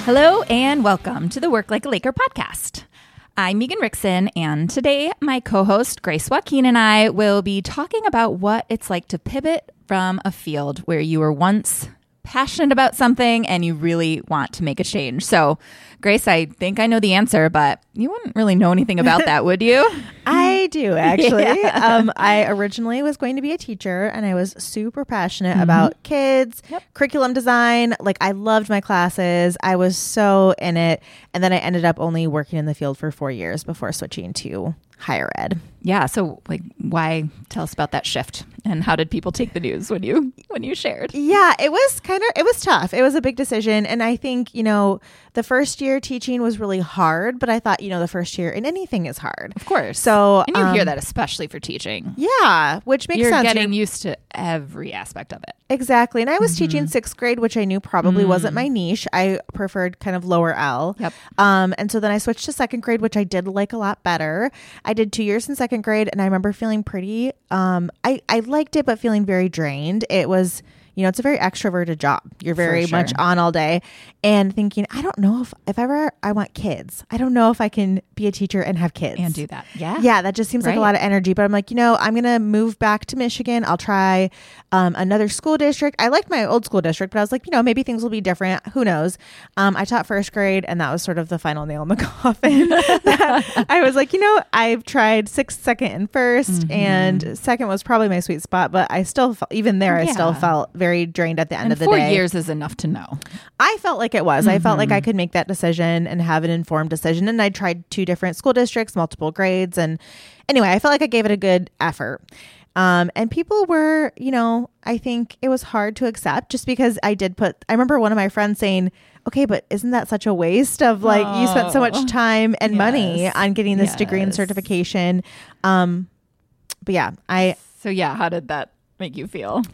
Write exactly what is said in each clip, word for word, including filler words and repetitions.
Hello and welcome to the Work Like a Laker podcast. I'm Megan Rickson, and today my co-host Grace Joaquin and I will be talking about what it's like to pivot from a field where you were once passionate about something and you really want to make a change. So, Grace, I think I know the answer, but you wouldn't really know anything about that, would you? I do, actually. Yeah. Um, I originally was going to be a teacher, and I was super passionate Mm-hmm. about kids, Yep. curriculum design. Like, I loved my classes. I was so in it. And then I ended up only working in the field for four years before switching to higher ed. Yeah. So, like, why tell us about that shift, and how did people take the news when you when you shared? Yeah, it was kind of, it was tough. It was a big decision. And I think, you know, the first year teaching was really hard, but I thought, you know, the first year in anything is hard. Of course. So, and you hear um, that especially for teaching. Yeah, which makes You're sense. getting used to every aspect of it. Exactly. And I was Mm-hmm. teaching sixth grade, which I knew probably Mm. wasn't my niche. I preferred kind of lower L. Yep. Um, and so then I switched to second grade, which I did like a lot better. I did two years in second grade, and I remember feeling pretty, um, I, I liked it, but feeling very drained. It was, you know, it's a very extroverted job. You're very sure. much on all day, and thinking, I don't know if, if ever I want kids. I don't know if I can be a teacher and have kids. And do that. Yeah. Yeah, that just seems like a Right. lot of energy. But I'm like, you know, I'm going to move back to Michigan. I'll try um, another school district. I liked my old school district, but I was like, you know, maybe things will be different. Who knows? Um, I taught first grade, and that was sort of the final nail in the coffin. That I was like, you know, I've tried sixth, second, and 1st Mm-hmm. and second was probably my sweet spot. But I still, felt, even there, I still Yeah. felt very drained at the end And of the four day. years is enough to know. I felt like it was. I felt like I Mm-hmm. could make that decision and have an informed decision. And I tried two different school districts, multiple grades. And anyway, I felt like I gave it a good effort. Um, and people were, you know, I think it was hard to accept just because I did put, I remember one of my friends saying, okay, but isn't that such a waste of like, you spent so Oh. much time and money Yes. on getting this degree and Yes. certification. Um, but yeah, I, So yeah, how did that make you feel?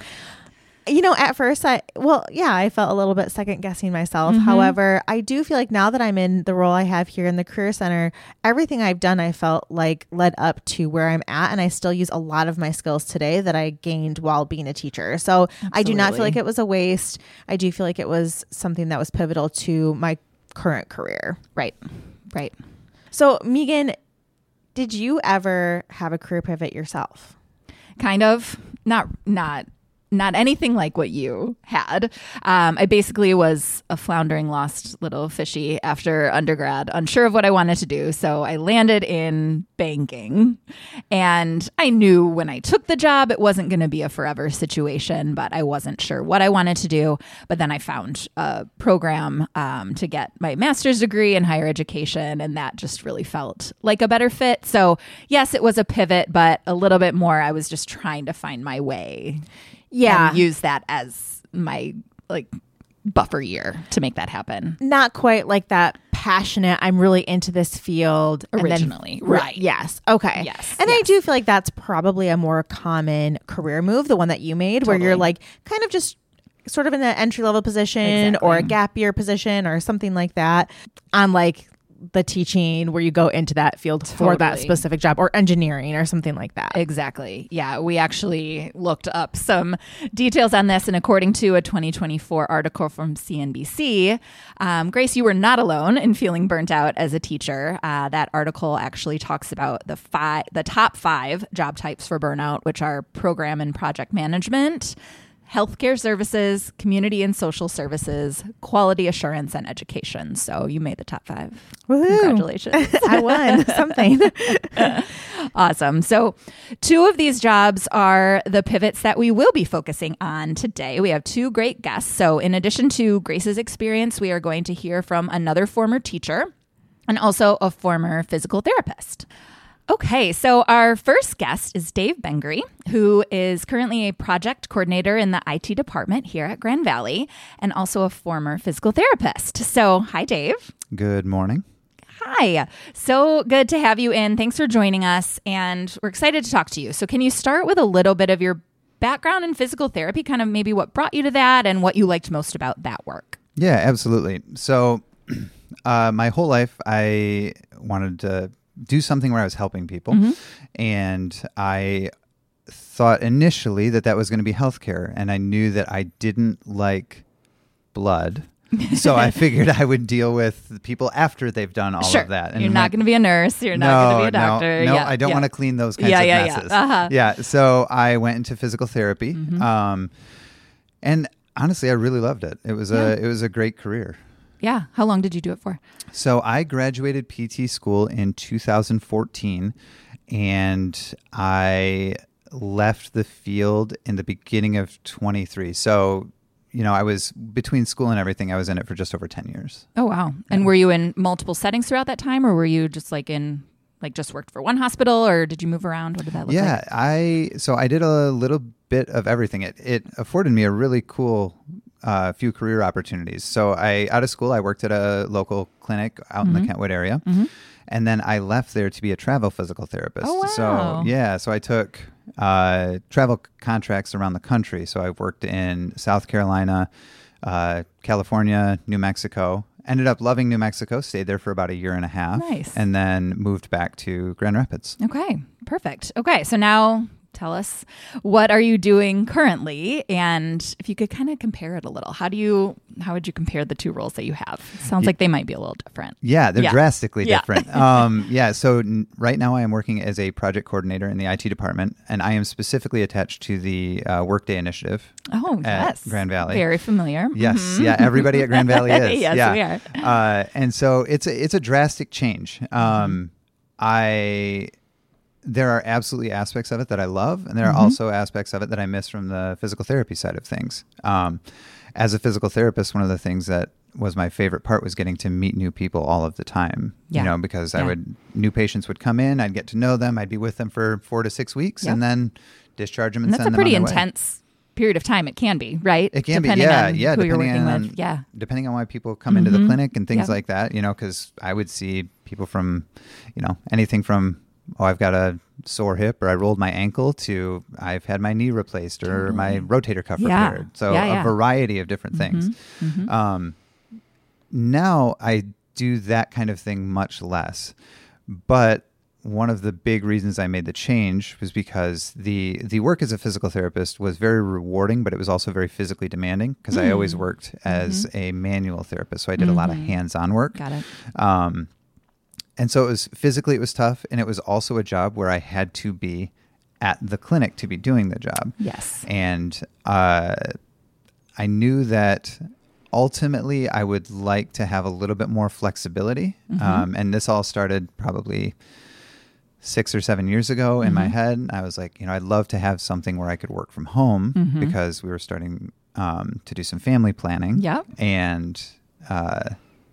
you know, at first I, well, yeah, I felt a little bit second guessing myself. Mhm. However, I do feel like now that I'm in the role I have here in the Career Center, everything I've done, I felt like led up to where I'm at. And I still use a lot of my skills today that I gained while being a teacher. So I do not feel Absolutely. like it was a waste. I do feel like it was something that was pivotal to my current career. Right. Right. So Megan, did you ever have a career pivot yourself? Kind of. Not not not anything like what you had. Um, I basically was a floundering, lost little fishy after undergrad, unsure of what I wanted to do. So I landed in banking, and I knew when I took the job, it wasn't going to be a forever situation, but I wasn't sure what I wanted to do. But then I found a program um, to get my master's degree in higher education, and that just really felt like a better fit. So yes, it was a pivot, but a little bit more, I was just trying to find my way. Yeah. And use that as my like buffer year to make that happen. Not quite like that passionate, I'm really into this field. and then- Originally, R- right. Yes. Okay. Yes, And I yes. do feel like that's probably a more common career move, the one that you made, where you're Totally. like kind of just sort of in an entry level position or a Exactly. gap year position or something like that. On like the teaching where you go into that field for that Totally. specific job, or engineering or something like that. Exactly. Yeah, we actually looked up some details on this, and according to a twenty twenty-four article from C N B C, um, Grace, you were not alone in feeling burnt out as a teacher. Uh, that article actually talks about the five, the top five job types for burnout, which are program and project management, healthcare services, community and social services, quality assurance, and education. So you made the top five. Woohoo. Congratulations. I won something. Awesome. So two of these jobs are the pivots that we will be focusing on today. We have two great guests. So in addition to Grace's experience, we are going to hear from another former teacher and also a former physical therapist. Okay, so our first guest is Dave Bengry, who is currently a project coordinator in the I T department here at Grand Valley and also a former physical therapist. So hi, Dave. Good morning. Hi. So good to have you in. Thanks for joining us. And we're excited to talk to you. So can you start with a little bit of your background in physical therapy, kind of maybe what brought you to that and what you liked most about that work? Yeah, absolutely. So uh, my whole life, I wanted to do something where I was helping people. Mm-hmm. And I thought initially that that was going to be healthcare. And I knew that I didn't like blood. So I figured I would deal with people after they've done all Sure. of that. You're not my- going to be a nurse. You're no, not going to be a no, doctor. No, yeah, I don't yeah. want to clean those kinds Yeah, of yeah, yeah. messes. Uh-huh. Yeah. So I went into physical therapy. Mm-hmm. Um, and honestly, I really loved it. It was Yeah. a, it was a great career. Yeah. How long did you do it for? So I graduated P T school in two thousand fourteen, and I left the field in the beginning of twenty-three. So, you know, I was between school and everything, I was in it for just over ten years. Oh, wow. And were you in multiple settings throughout that time, or were you just like in, like just worked for one hospital, or did you move around? What did that look Yeah, like? I, so I did a little bit of everything. It, it afforded me a really cool uh, few career opportunities. So I, out of school, I worked at a local clinic out Mm-hmm. in the Kentwood area. Mm-hmm. And then I left there to be a travel physical therapist. Oh, wow. So yeah, so I took uh, travel contracts around the country. So I've worked in South Carolina, uh, California, New Mexico. Ended up loving New Mexico. Stayed there for about a year and a half. Nice. And then moved back to Grand Rapids. Okay, perfect. Okay, so now tell us, what are you doing currently? And if you could kind of compare it a little, how do you, how would you compare the two roles that you have? Sounds like they might be a little different. Yeah, they're Yeah. drastically Yeah. different. um, yeah, so n- right now I am working as a project coordinator in the I T department, and I am specifically attached to the uh, Workday initiative. Oh, At yes. Grand Valley. Very familiar. Yes, Mhm. yeah, everybody at Grand Valley is. Yes, yeah. we are. Uh, and so it's a, it's a drastic change. Um, I there are absolutely aspects of it that I love, and there are Mhm. also aspects of it that I miss from the physical therapy side of things. Um, as a physical therapist, one of the things that was my favorite part was getting to meet new people all of the time. Yeah. You know, because I Yeah. would new patients would come in, I'd get to know them, I'd be with them for four to six weeks, Yep. and then discharge them and, And that's send a them on pretty their way. intense period of time. It can be, right? It can Depending be, yeah, on yeah. who you're depending working on, with. Yeah. depending on why people come into the Mhm. clinic and things Yep. like that, you know, because I would see people from, you know, anything from, oh, I've got a sore hip, or I rolled my ankle, to I've had my knee replaced, or my rotator cuff Yeah. repaired. So Yeah, a yeah. variety of different things. Mhm. Um, now I do that kind of thing much less, but one of the big reasons I made the change was because the the work as a physical therapist was very rewarding, but it was also very physically demanding, because I always Mm. worked as a manual therapist. So I did a lot of Mhm. hands-on work. Got it. Um, and so it was physically, it was tough. And it was also a job where I had to be at the clinic to be doing the job. Yes. And uh, I knew that ultimately I would like to have a little bit more flexibility. Mhm. Um, and this all started probably six or seven years ago in my Mhm. head. I was like, you know, I'd love to have something where I could work from home, Mhm. because we were starting um, to do some family planning. Yep. And, uh,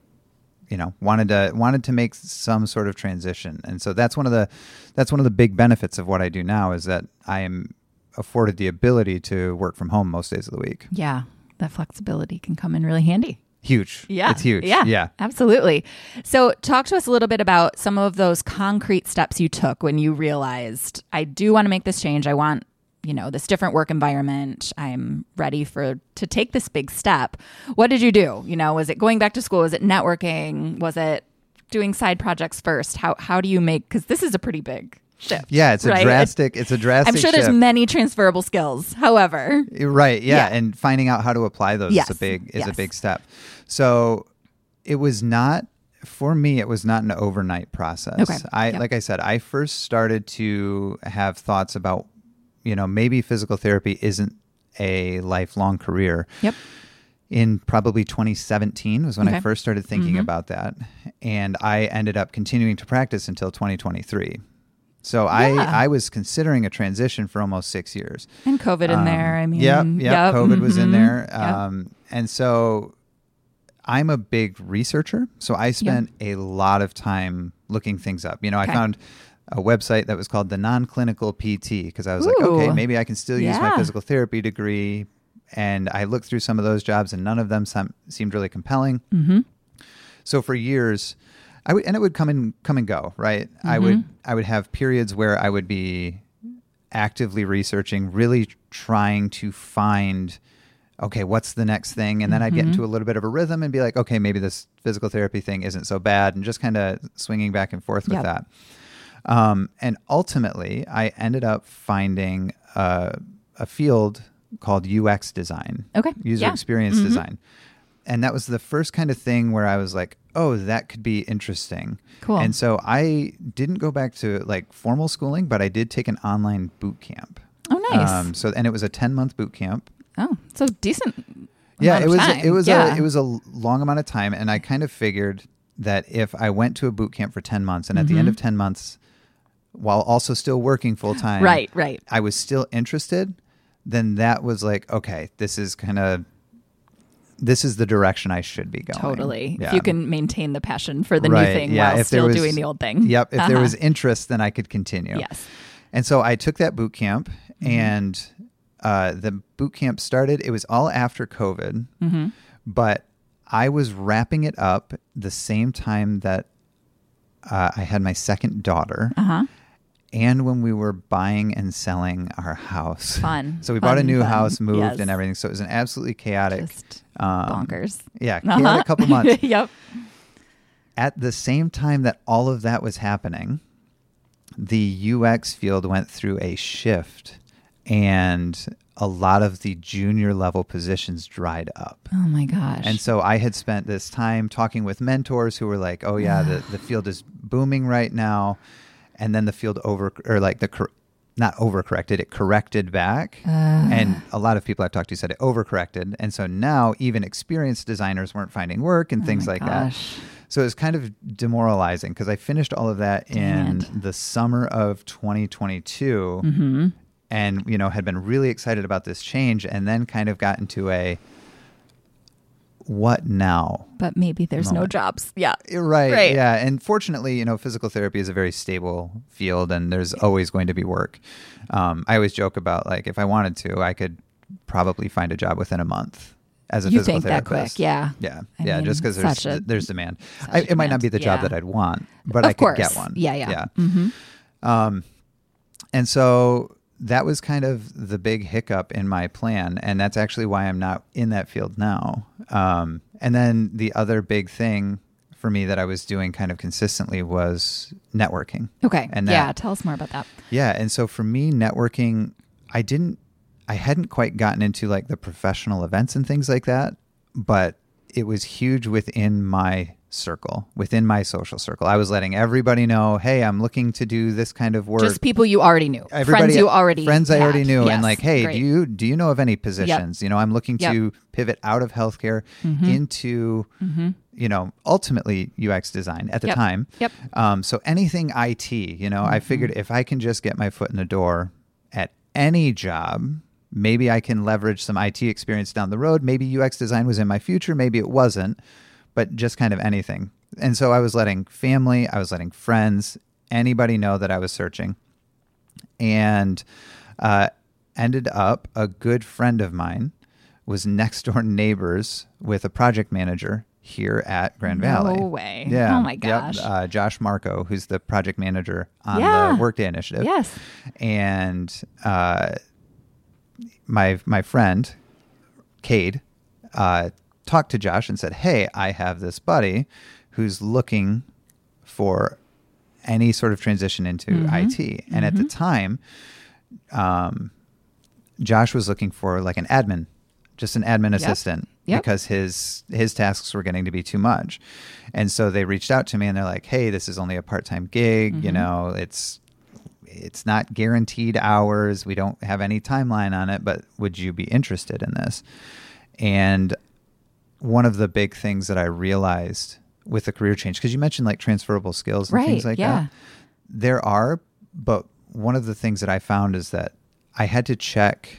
you know, wanted to wanted to make some sort of transition. And so that's one of the that's one of the big benefits of what I do now, is that I am afforded the ability to work from home most days of the week. Yeah. That flexibility can come in really handy. Huge. Yeah. It's huge. Yeah. Yeah. Absolutely. So, talk to us a little bit about some of those concrete steps you took when you realized, I do want to make this change. I want, you know, this different work environment. I'm ready for to take this big step. What did you do? You know, was it going back to school? Was it networking? Was it doing side projects first? How how do you make, because this is a pretty big shift. Yeah, it's a right? drastic it's a drastic I'm sure there's shift. many transferable skills. However, Right. Yeah. Yeah. And finding out how to apply those Yes. is a big is a Yes. big step. So it was not for me, it was not an overnight process. Okay. I Yep. like I said, I first started to have thoughts about, you know, maybe physical therapy isn't a lifelong career. Yep. In probably twenty seventeen was when I Okay. first started thinking Mhm. about that. And I ended up continuing to practice until twenty twenty-three. So Yeah. I, I was considering a transition for almost six years. and COVID in Um, there. I mean, yep, yep, COVID was in mhm, there. yep. Um, and so I'm a big researcher. So I spent a lot of time looking things up. You know, Okay. I found a website that was called the Non-Clinical P T, because I was like, okay, Ooh. maybe I can still use my Yeah. physical therapy degree. And I looked through some of those jobs, and none of them sem- seemed really compelling. Mm-hmm. So for years, I would, and it would come and come and go, right? I Mhm. would, I would have periods where I would be actively researching, really trying to find, okay, what's the next thing? And then I'd get Mhm. into a little bit of a rhythm and be like, okay, maybe this physical therapy thing isn't so bad, and just kind of swinging back and forth with Yep. that. Um, and ultimately, I ended up finding uh, a field called U X design, Okay. user Yeah. experience Mhm. design. and that was the first kind of thing where I was like, oh, that could be interesting. Cool. And so I didn't go back to like formal schooling, but I did take an online boot camp. Oh, nice. Um, so, and it was a ten month boot camp. Oh, so decent. Yeah, amount it of was, time. it was, yeah. a, it was a long amount of time. And I kind of figured that if I went to a boot camp for ten months and at Mm-hmm. the end of ten months, while also still working full time, Right, right. I was still interested, then that was like, okay, this is kind of, this is the direction I should be going. Totally. Yeah. If you can maintain the passion for the Right, new thing yeah, while if there still was- doing the old thing. Yep. If Uh-huh. there was interest, then I could continue. Yes. And so I took that boot camp, Mm-hmm. and uh, the boot camp started. It was all after COVID, Mm-hmm. but I was wrapping it up the same time that uh, I had my second daughter, Uh-huh. and when we were buying and selling our house. Fun. So we bought a Fun, new fun. house, moved, Yes. and everything. So it was an absolutely chaotic, Just um, bonkers. yeah, Uh-huh. chaotic couple months. Yep. At the same time that all of that was happening, the U X field went through a shift, and a lot of the junior level positions dried up. Oh my gosh. And so I had spent this time talking with mentors who were like, oh yeah, the, the field is booming right now. And then the field over, or like the, cor- not overcorrected, it corrected back. Uh. And a lot of people I've talked to said it overcorrected. And so now even experienced designers weren't finding work and Oh things my like gosh. that. So it was kind of demoralizing because I finished all of that Dang in it. the summer of twenty twenty-two, Mm-hmm. and you know had been really excited about this change, and then kind of got into a what now? But maybe there's no Moment. jobs. Yeah. Right, Right. yeah. And fortunately, you know, physical therapy is a very stable field, and there's always going to be work. Um, I always joke about like if I wanted to, I could probably find a job within a month as a You physical think that therapist. quick, yeah. Yeah, I yeah. mean, Just because there's such a- there's demand. such I, a it might not be the demand. job Yeah. that I'd want, but Of I could course. get one. Yeah, yeah. yeah. Mm-hmm. Um, and so that was kind of the big hiccup in my plan, and that's actually why I'm not in that field now. Um, and then the other big thing for me that I was doing kind of consistently was networking. Okay. And yeah. that- Tell us more about that. Yeah, and so for me, networking, I didn't, I hadn't quite gotten into like the professional events and things like that, but it was huge within my circle, within my social circle. I was letting everybody know, hey, I'm looking to do this kind of work. Just people you already knew. Everybody, friends you already friends I already had. knew, Yes. and like, hey, Great. do you do you know of any positions? You know, I'm looking Yep. to pivot out of healthcare Mm-hmm. into, Mm-hmm. you know, ultimately U X design at the Yep. time. Yep. Um, so anything I T, you know, Mm-hmm. I figured if I can just get my foot in the door at any job, maybe I can leverage some I T experience down the road. Maybe U X design was in my future, maybe it wasn't, but just kind of anything. And so I was letting family, I was letting friends, anybody know that I was searching. And uh, ended up a good friend of mine was next door neighbors with a project manager here at Grand No Valley. way. Yeah. Oh my Yep. gosh. Uh, Josh Marco, who's the project manager on Yeah. the Workday Initiative. Yes. And uh, my my friend, Cade, uh, talked to Josh and said, hey, I have this buddy who's looking for any sort of transition into Mhm. I T. And at the time, um, Josh was looking for like an admin, just an admin Yep. assistant, Yep. because his his tasks were getting to be too much. And so they reached out to me and they're like, hey, this is only a part-time gig. You Mhm. know, it's it's not guaranteed hours. We don't have any timeline on it, but would you be interested in this? And one of the big things that I realized with the career change, because you mentioned like transferable skills and Right, things like yeah. that. There are, but one of the things that I found is that I had to check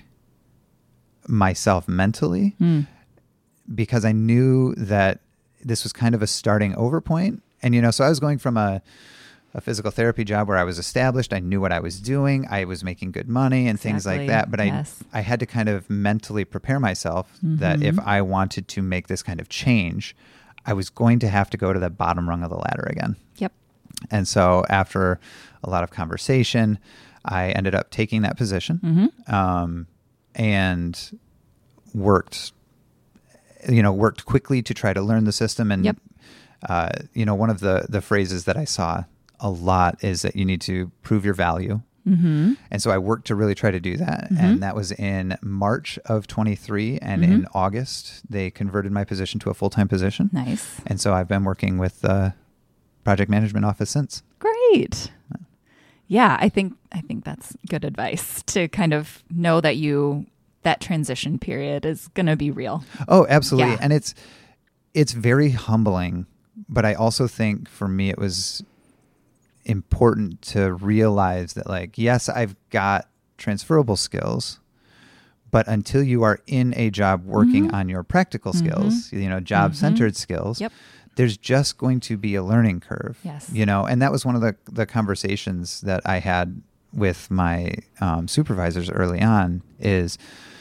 myself mentally Mm. because I knew that this was kind of a starting over point. And, you know, so I was going from a, a physical therapy job where I was established. I knew what I was doing. I was making good money and things like Exactly. that. But Yes. I, I had to kind of mentally prepare myself that Mhm. if I wanted to make this kind of change, I was going to have to go to the bottom rung of the ladder again. Yep. And so after a lot of conversation, I ended up taking that position Mm-hmm. um, and worked, you know, worked quickly to try to learn the system. And, Yep. uh, you know, one of the, the phrases that I saw a lot is that you need to prove your value Mm-hmm. And so I worked to really try to do that. Mm-hmm. And that was in March of twenty-three. And Mm-hmm. in August, they converted my position to a full-time position. Nice. And so I've been working with the project management office since. Great. Yeah, I think I think that's good advice to kind of know that you that transition period is going to be real. Oh, absolutely. Yeah. And it's it's very humbling, but I also think for me it was important to realize that, like, yes, I've got transferable skills, but until you are in a job working Mm-hmm. on your practical skills, you know, job-centered skills, Yep. there's just going to be a learning curve. Yes. You know, and that was one of the, the conversations that I had with my um, supervisors early on is,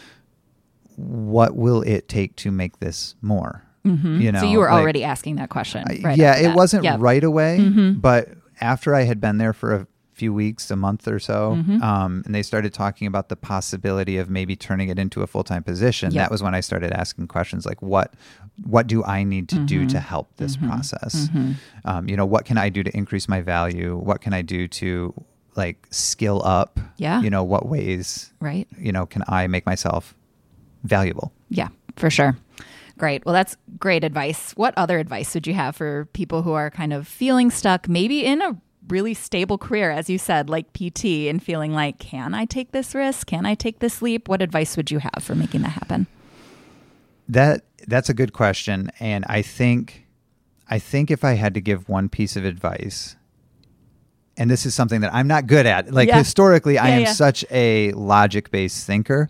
what will it take to make this more? Mm-hmm. You know, so you were like, already asking that question. I- Right yeah, after it that. wasn't Yep. right away, Mhm. but after I had been there for a few weeks, a month or so, Mhm. um, and they started talking about the possibility of maybe turning it into a full-time position, Yep. that was when I started asking questions like, what what do I need to do to help this process? Um, you know, what can I do to increase my value? What can I do to, like, skill up? Yeah. You know, what ways, Right. you know, can I make myself valuable? Yeah, for sure. Great. Well, that's great advice. What other advice would you have for people who are kind of feeling stuck, maybe in a really stable career, as you said, like P T, and feeling like, can I take this risk? Can I take this leap? What advice would you have for making that happen? That that's a good question, and I think I think if I had to give one piece of advice, and this is something that I'm not good at, like Yeah. historically, I Yeah, am yeah. such a logic-based thinker,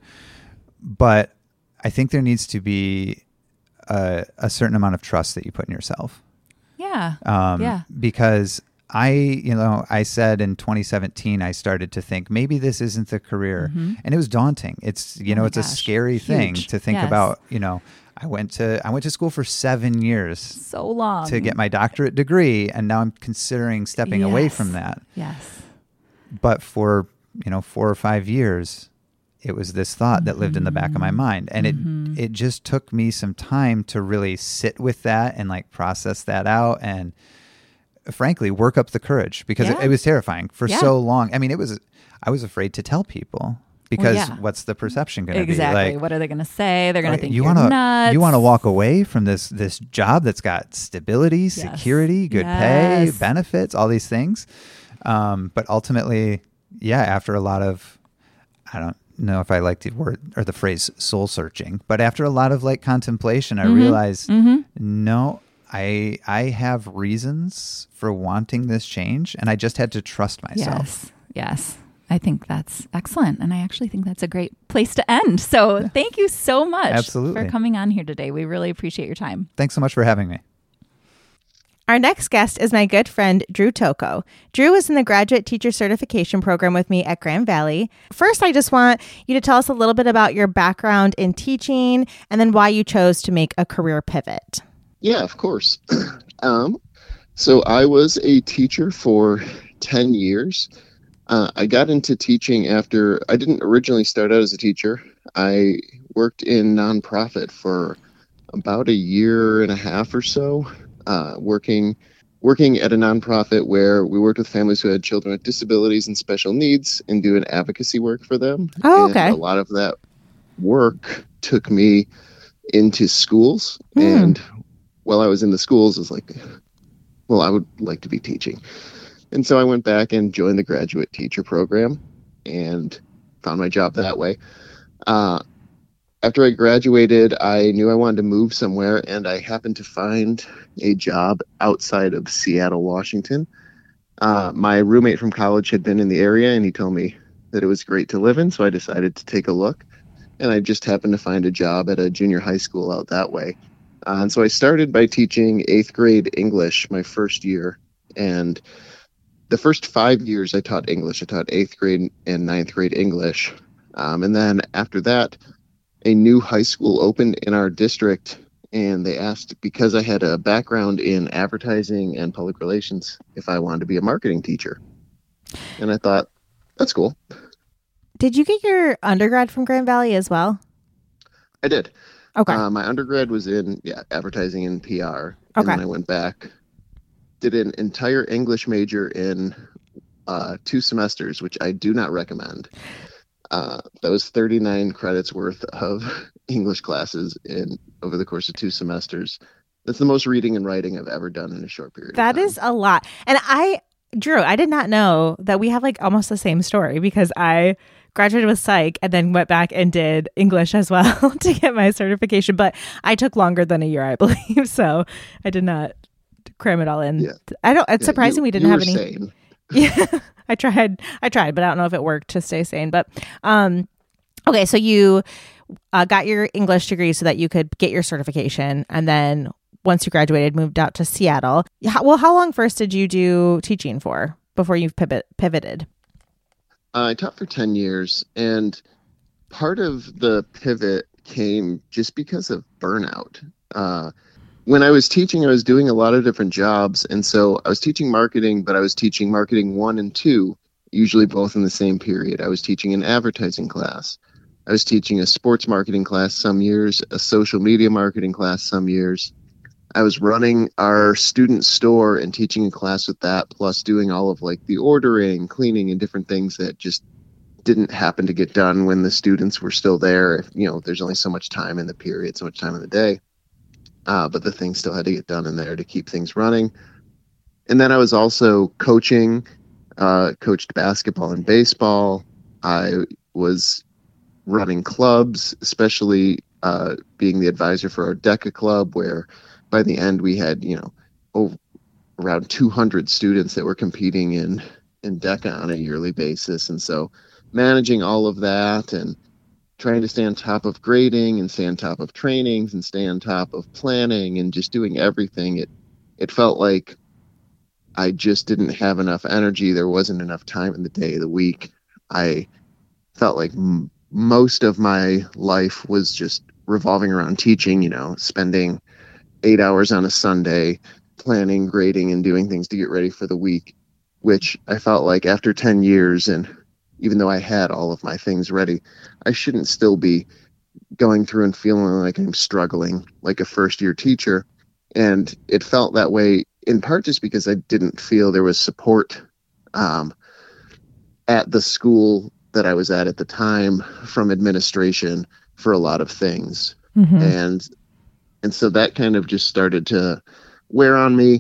but I think there needs to be a, a certain amount of trust that you put in yourself. Yeah. Um, Yeah. Because I, you know, I said in twenty seventeen, I started to think maybe this isn't the career. And it was daunting. It's, you Oh know, my it's a gosh. scary thing Huge. to think Yes. about, you know, I went to, I went to school for seven years So long. to get my doctorate degree. And now I'm considering stepping away Yes. from that. Yes. But for, you know, four or five years, it was this thought that lived in the back of my mind. And Mm-hmm. it, it just took me some time to really sit with that and, like, process that out and, frankly, work up the courage, because Yeah. it, it was terrifying for Yeah. so long. I mean, it was, I was afraid to tell people because yeah. what's the perception going to Exactly. be? Like, What are they going to say? They're going uh, to think you you're wanna, nuts. You want to walk away from this, this job that's got stability, security, good pay, Yes. benefits, all these things. Um, but ultimately, yeah, after a lot of, I don't know if I like the word or the phrase soul searching, but after a lot of, like, contemplation, I Mm-hmm. realized, no, I I have reasons for wanting this change, and I just had to trust myself. Yes. Yes. I think that's excellent. And I actually think that's a great place to end. So thank you so much Absolutely. for coming on here today. We really appreciate your time. Thanks so much for having me. Our next guest is my good friend, Drew Toko. Drew is in the graduate teacher certification program with me at Grand Valley. First, I just want you to tell us a little bit about your background in teaching and then why you chose to make a career pivot. Yeah, of course. um, so I was a teacher for ten years. Uh, I got into teaching after I didn't originally start out as a teacher. I worked in nonprofit for about a year and a half or so, uh, working working at a nonprofit where we worked with families who had children with disabilities and special needs and doing advocacy work for them. Oh, And okay. a lot of that work took me into schools. Hmm. And while I was in the schools, I was like, well, I would like to be teaching. And so I went back and joined the graduate teacher program and found my job that way. Uh, after I graduated, I knew I wanted to move somewhere, and I happened to find a job outside of Seattle, Washington. Uh, my roommate from college had been in the area, and he told me that it was great to live in, so I decided to take a look. And I just happened to find a job at a junior high school out that way. Uh, and so I started by teaching eighth grade English my first year. And the first five years I taught English. I taught eighth grade and ninth grade English. Um, and then after that, a new high school opened in our district, and they asked, because I had a background in advertising and public relations, if I wanted to be a marketing teacher. And I thought, that's cool. Did you get your undergrad from Grand Valley as well? I did. Okay. Uh, my undergrad was in yeah advertising and P R. And Okay. then I went back, did an entire English major in uh, two semesters, which I do not recommend. Uh, that was thirty-nine credits worth of English classes in over the course of two semesters. That's the most reading and writing I've ever done in a short period That of time. is a lot. And I, Drew, I did not know that we have like almost the same story, because I graduated with psych and then went back and did English as well to get my certification. But I took longer than a year, I believe. So I did not cram it all in. Yeah. I don't, it's Yeah, surprising you- we didn't you have were any. sane. Yeah, I tried. I tried, but I don't know if it worked to stay sane. But um, okay, so you uh, got your English degree so that you could get your certification, and then once you graduated, moved out to Seattle. How, well, how long first did you do teaching for before you pivot pivoted? Uh, I taught for ten years, and part of the pivot came just because of burnout. Uh, when I was teaching, I was doing a lot of different jobs. And so I was teaching marketing, but I was teaching marketing one and two, usually both in the same period. I was teaching an advertising class. I was teaching a sports marketing class some years, a social media marketing class some years. I was running our student store and teaching a class with that, plus doing all of like the ordering, cleaning, and different things that just didn't happen to get done when the students were still there. You know, there's only so much time in the period, so much time in the day. Uh, but the things still had to get done in there to keep things running. And then I was also coaching, uh, coached basketball and baseball. I was running clubs, especially uh, being the advisor for our DECA club, where by the end we had, you know, over, around two hundred students that were competing in, in DECA on a yearly basis. And so managing all of that and trying to stay on top of grading and stay on top of trainings and stay on top of planning and just doing everything. It, it felt like I just didn't have enough energy. There wasn't enough time in the day, the week. I felt like m- most of my life was just revolving around teaching, you know, spending eight hours on a Sunday, planning, grading, and doing things to get ready for the week, which I felt like after ten years, and even though I had all of my things ready, I shouldn't still be going through and feeling like I'm struggling like a first year teacher. And it felt that way in part just because I didn't feel there was support um, at the school that I was at at the time from administration for a lot of things. Mm-hmm. And and so that kind of just started to wear on me.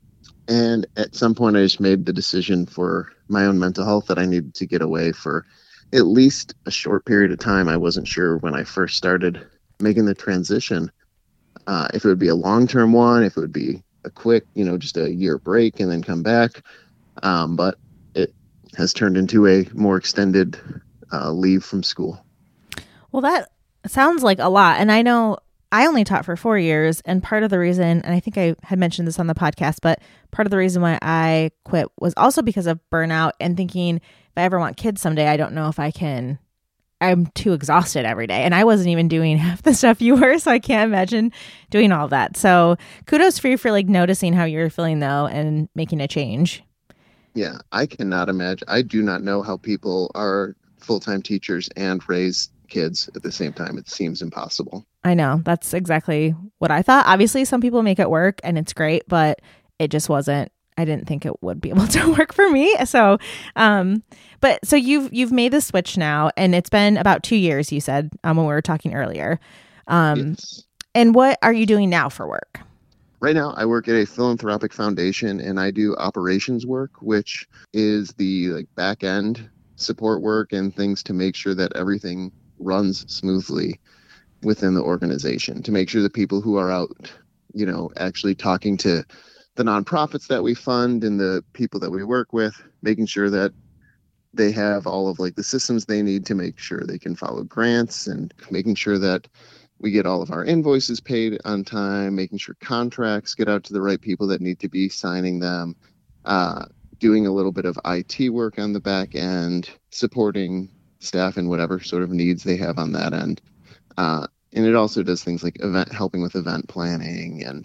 And at some point, I just made the decision for my own mental health that I needed to get away for at least a short period of time. I wasn't sure when I first started making the transition uh, if it would be a long-term one, if it would be a quick, you know, just a year break and then come back. Um, but it has turned into a more extended uh, leave from school. Well, that sounds like a lot. And I know I only taught for four years. And part of the reason, and I think I had mentioned this on the podcast, but part of the reason why I quit was also because of burnout and thinking, if I ever want kids someday, I don't know if I can. I'm too exhausted every day. And I wasn't even doing half the stuff you were. So I can't imagine doing all of that. So kudos for you for like noticing how you're feeling though and making a change. Yeah, I cannot imagine. I do not know how people are full-time teachers and raise kids at the same time. It seems impossible. I know. That's exactly what I thought. Obviously, some people make it work and it's great, but it just wasn't. I didn't think it would be able to work for me. So, um, but so you've you've made the switch now, and it's been about two years. You said um, when we were talking earlier. Um, Yes. And what are you doing now for work? Right now, I work at a philanthropic foundation, and I do operations work, which is the like back end support work and things to make sure that everything runs smoothly within the organization, to make sure the people who are out, you know, actually talking to the nonprofits that we fund and the people that we work with, making sure that they have all of like the systems they need to make sure they can follow grants, and making sure that we get all of our invoices paid on time, making sure contracts get out to the right people that need to be signing them, uh, doing a little bit of I T work on the back end, supporting staff in whatever sort of needs they have on that end. Uh, and it also does things like event, helping with event planning, and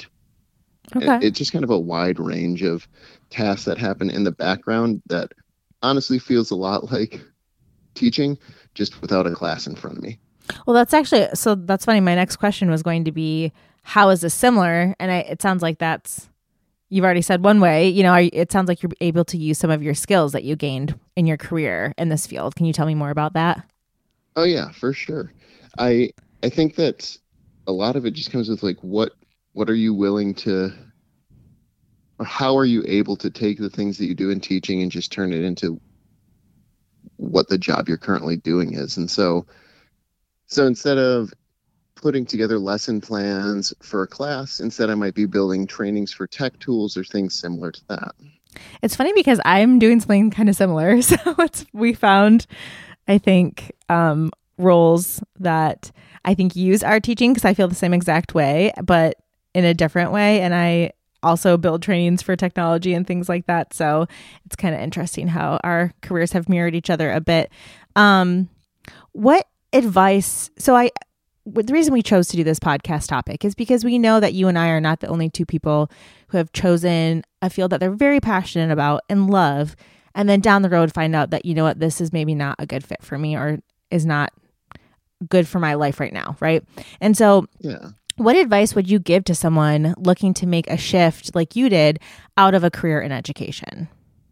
Okay. it, it's just kind of a wide range of tasks that happen in the background that honestly feels a lot like teaching, just without a class in front of me. Well, that's actually, so that's funny. My next question was going to be, how is this similar? And I, it sounds like that's you've already said one way, you know, are, it sounds like you're able to use some of your skills that you gained in your career in this field. Can you tell me more about that? Oh yeah, for sure. I I think that a lot of it just comes with like what what are you willing to, or how are you able to take the things that you do in teaching and just turn it into what the job you're currently doing is. And so so instead of putting together lesson plans for a class, instead I might be building trainings for tech tools or things similar to that. It's funny because I'm doing something kind of similar. So it's, we found, I think, um, roles that I think use our teaching, because I feel the same exact way, but in a different way. And I also build trainings for technology and things like that. So it's kind of interesting how our careers have mirrored each other a bit. Um, what advice? So I, the reason we chose to do this podcast topic is because we know that you and I are not the only two people who have chosen a field that they're very passionate about and love, and then down the road find out that, you know what, this is maybe not a good fit for me or is not good for my life right now, right? And so Yeah. what advice would you give to someone looking to make a shift like you did out of a career in education?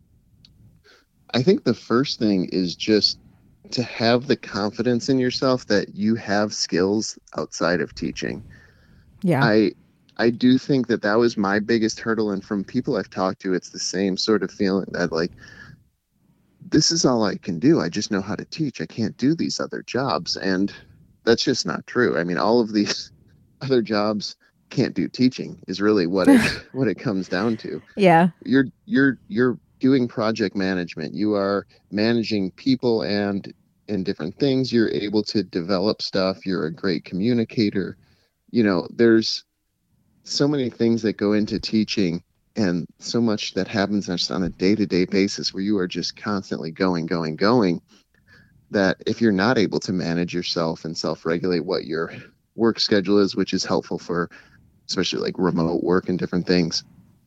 I think the first thing is just to have the confidence in yourself that you have skills outside of teaching. Yeah. I I do think that that was my biggest hurdle, and from people I've talked to, it's the same sort of feeling that like, this is all I can do. I just know how to teach. I can't do these other jobs. And that's just not true. I mean, all of these other jobs can't do teaching is really what it what it comes down to. Yeah. You're you're you're doing project management. You are managing people and and different things. You're able to develop stuff. You're a great communicator. You know, there's so many things that go into teaching, and so much that happens just on a day-to-day basis where you are just constantly going, going, going, that if you're not able to manage yourself and self-regulate what your work schedule is, which is helpful for especially like remote work and different things.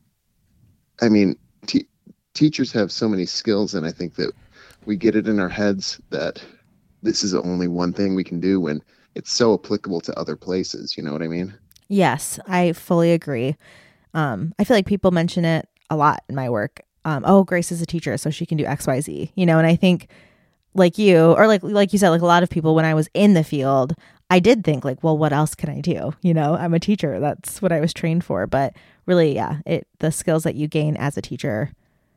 I mean, te- teachers have so many skills, and I think that we get it in our heads that this is only one thing we can do when it's so applicable to other places. You know what I mean? Yes, I fully agree. Um, I feel like people mention it a lot in my work. Um, oh, Grace is a teacher, so she can do X, Y, Z, you know, and I think like you, or like, like you said, like a lot of people, when I was in the field, I did think like, well, what else can I do? You know, I'm a teacher. That's what I was trained for. But really, yeah, it, the skills that you gain as a teacher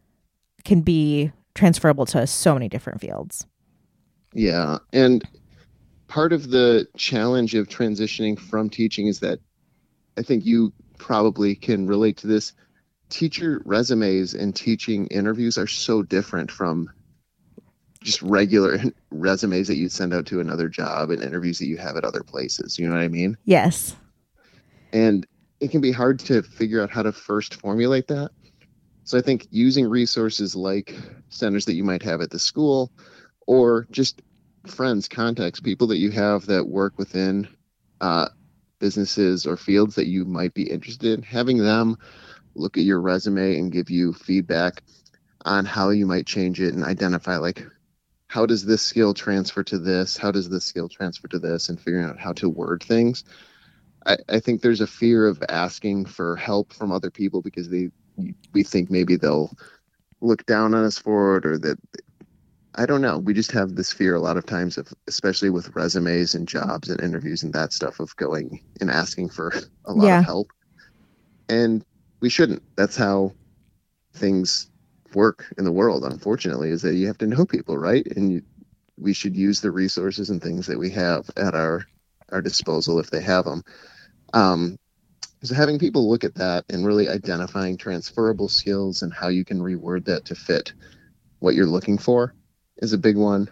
can be transferable to so many different fields. Yeah. And part of the challenge of transitioning from teaching is that I think you probably can relate to this. Teacher resumes and teaching interviews are so different from just regular resumes that you send out to another job and interviews that you have at other places. You know what I mean? Yes. And it can be hard to figure out how to first formulate that. So I think using resources like centers that you might have at the school, or just friends, contacts, people that you have that work within uh, businesses or fields that you might be interested in, having them look at your resume and give you feedback on how you might change it and identify like, how does this skill transfer to this? How does this skill transfer to this? And figuring out how to word things. I, I think there's a fear of asking for help from other people because they we think maybe they'll look down on us for it, or that, I don't know. We just have this fear a lot of times of, especially with resumes and jobs and interviews and that stuff, of going and asking for a lot Yeah. of help. And we shouldn't. That's how things work in the world, unfortunately, is that you have to know people, right? And you, we should use the resources and things that we have at our, our disposal if they have them. Um, so having people look at that and really identifying transferable skills and how you can reword that to fit what you're looking for is a big one.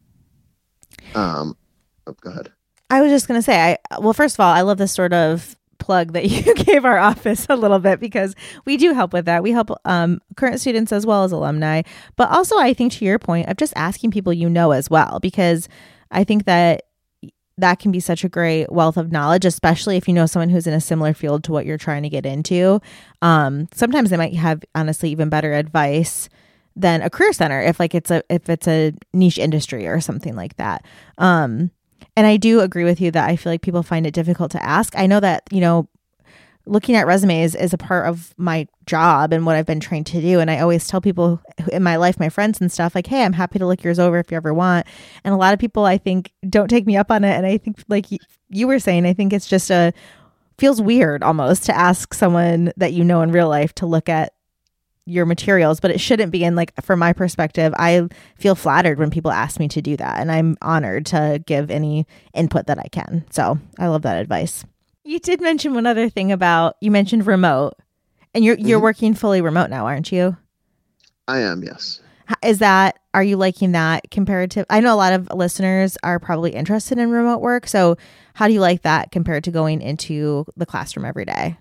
Um, oh, go ahead. I was just going to say, I well, first of all, I love this sort of plug that you gave our office a little bit, because we do help with that. We help um, current students as well as alumni, but also I think to your point of just asking people you know as well, because I think that that can be such a great wealth of knowledge, especially if you know someone who's in a similar field to what you're trying to get into. Um, sometimes they might have honestly even better advice than a career center if like it's a if it's a niche industry or something like that. Um, and I do agree with you that I feel like people find it difficult to ask. I know that, you know, looking at resumes is a part of my job and what I've been trained to do. And I always tell people in my life, my friends and stuff, like, hey, I'm happy to look yours over if you ever want. And a lot of people, I think, don't take me up on it. And I think, like you, you were saying, I think it's just a feels weird almost to ask someone that you know in real life to look at your materials, but it shouldn't be. And like, from my perspective, I feel flattered when people ask me to do that. And I'm honored to give any input that I can. So I love that advice. You did mention one other thing about, you mentioned remote, and you're, you're Mm-hmm. working fully remote now, aren't you? I am, yes. Is that, are you liking that compared to, I know a lot of listeners are probably interested in remote work. So how do you like that compared to going into the classroom every day?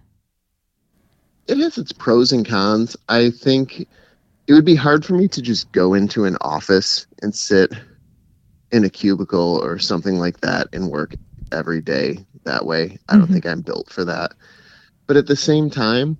It has its pros and cons. I think it would be hard for me to just go into an office and sit in a cubicle or something like that and work every day that way. I don't Mhm. think I'm built for that. But at the same time,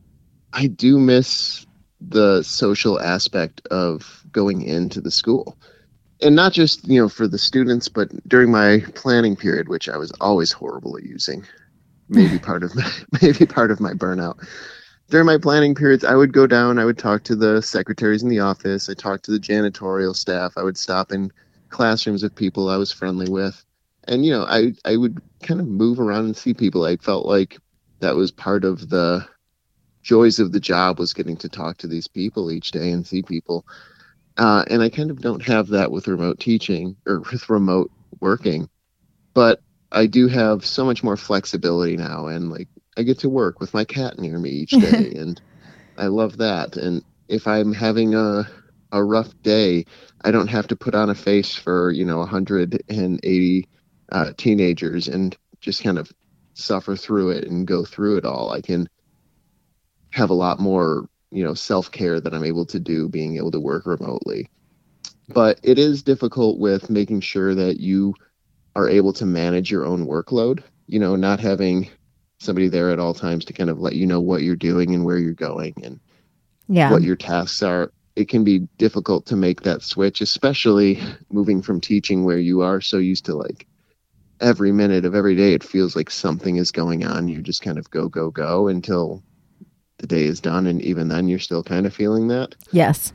I do miss the social aspect of going into the school. And not just, you know, for the students, but during my planning period, which I was always horrible at using. Maybe part of my, maybe part of my burnout. During my planning periods, I would go down, I would talk to the secretaries in the office, I talked to the janitorial staff, I would stop in classrooms of people I was friendly with. And, you know, I, I would kind of move around and see people. I felt like that was part of the joys of the job, was getting to talk to these people each day and see people. Uh, and I kind of don't have that with remote teaching or with remote working. But I do have so much more flexibility now. And like, I get to work with my cat near me each day. And I love that. And if I'm having a, a rough day, I don't have to put on a face for, you know, one hundred eighty uh, teenagers and just kind of suffer through it and go through it all. I can have a lot more, you know, self-care that I'm able to do being able to work remotely. But it is difficult with making sure that you are able to manage your own workload, you know, not having somebody there at all times to kind of let you know what you're doing and where you're going and Yeah. what your tasks are. It can be difficult to make that switch, especially moving from teaching where you are so used to like every minute of every day, it feels like something is going on. You just kind of go, go, go until the day is done. And even then you're still kind of feeling that. Yes.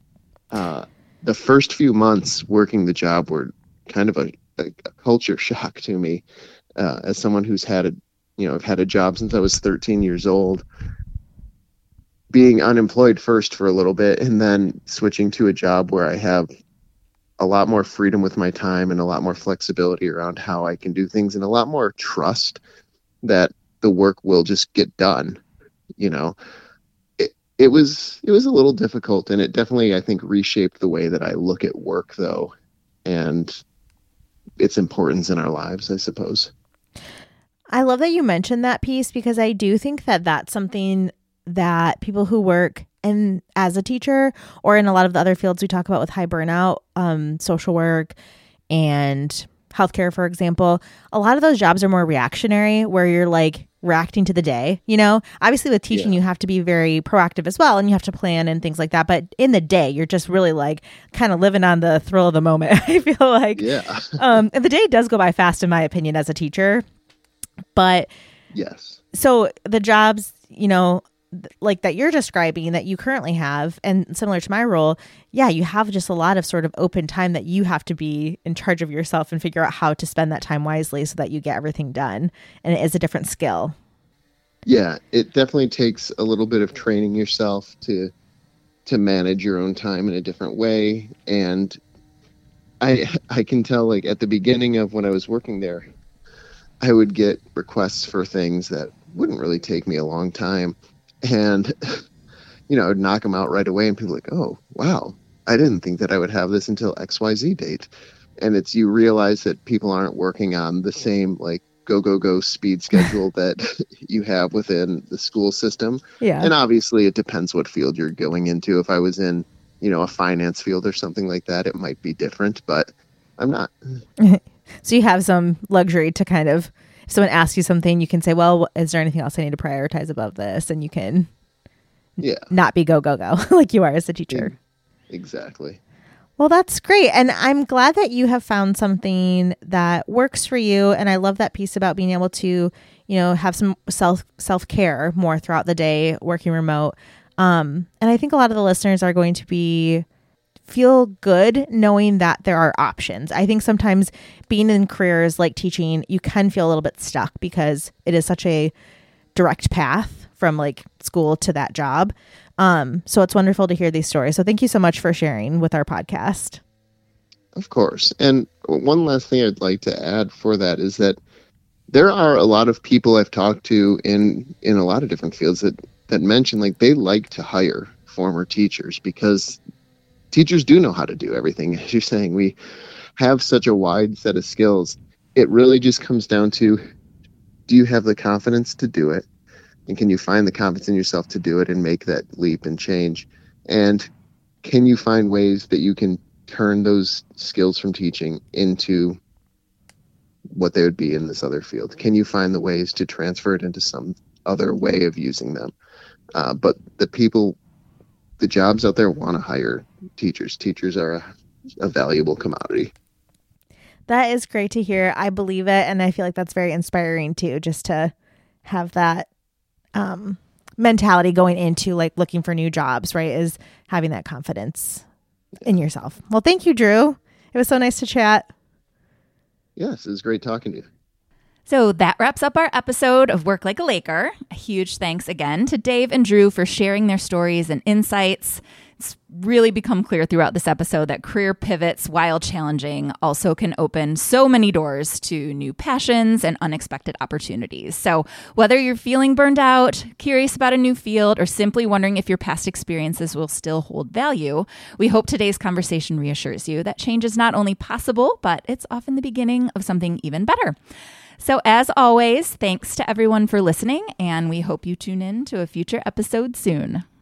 Uh, the first few months working the job were kind of a, a, a culture shock to me, uh, as someone who's had a, you know, I've had a job since I was thirteen years old, being unemployed first for a little bit and then switching to a job where I have a lot more freedom with my time and a lot more flexibility around how I can do things and a lot more trust that the work will just get done. You know, it, it was, it was a little difficult, and it definitely, I think, reshaped the way that I look at work though, and its importance in our lives, I suppose. I love that you mentioned that piece, because I do think that that's something that people who work and as a teacher or in a lot of the other fields we talk about with high burnout, um, social work and healthcare, for example, a lot of those jobs are more reactionary, where you're like reacting to the day. You know, obviously with teaching, Yeah. you have to be very proactive as well, and you have to plan and things like that. But in the day, you're just really like kind of living on the thrill of the moment. I feel like, Yeah. um, and the day does go by fast, in my opinion, as a teacher. But Yes. so the jobs, you know, th- like that you're describing that you currently have, and similar to my role, yeah, you have just a lot of sort of open time that you have to be in charge of yourself and figure out how to spend that time wisely so that you get everything done. And it is a different skill. Yeah, it definitely takes a little bit of training yourself to to manage your own time in a different way. And I I can tell, like, at the beginning of when I was working there, I would get requests for things that wouldn't really take me a long time. And, you know, I'd knock them out right away, and people are like, oh, wow, I didn't think that I would have this until X Y Z date. And it's, you realize that people aren't working on the same, like, go, go, go speed schedule that you have within the school system. Yeah. And obviously it depends what field you're going into. If I was in, you know, a finance field or something like that, it might be different, but I'm not. So you have some luxury to kind of, if someone asks you something, you can say, well, is there anything else I need to prioritize above this? And you can Yeah, not be go, go, go like you are as a teacher. exactly. Well, that's great. And I'm glad that you have found something that works for you. And I love that piece about being able to, you know, have some self self care more throughout the day working remote. Um, and I think a lot of the listeners are going to be feel good knowing that there are options. I think sometimes being in careers like teaching, you can feel a little bit stuck because it is such a direct path from like school to that job. Um, so it's wonderful to hear these stories. So thank you so much for sharing with our podcast. Of course. And one last thing I'd like to add for that is that there are a lot of people I've talked to in, in a lot of different fields that, that mention like they like to hire former teachers because teachers do know how to do everything. As you're saying, we have such a wide set of skills. It really just comes down to, do you have the confidence to do it? And can you find the confidence in yourself to do it and make that leap and change? And can you find ways that you can turn those skills from teaching into what they would be in this other field? Can you find the ways to transfer it into some other way of using them? Uh, but the people, the jobs out there want to hire teachers. Teachers are a, a valuable commodity. That is great to hear. I believe it. And I feel like that's very inspiring too, just to have that um, mentality going into like looking for new jobs, right? Is having that confidence in yourself. Well, thank you, Drew. It was so nice to chat. Yes, it was great talking to you. So that wraps up our episode of Work Like a Laker. A huge thanks again to Dave and Drew for sharing their stories and insights. It's really become clear throughout this episode that career pivots, while challenging, also can open so many doors to new passions and unexpected opportunities. So whether you're feeling burned out, curious about a new field, or simply wondering if your past experiences will still hold value, we hope today's conversation reassures you that change is not only possible, but it's often the beginning of something even better. So as always, thanks to everyone for listening, and we hope you tune in to a future episode soon.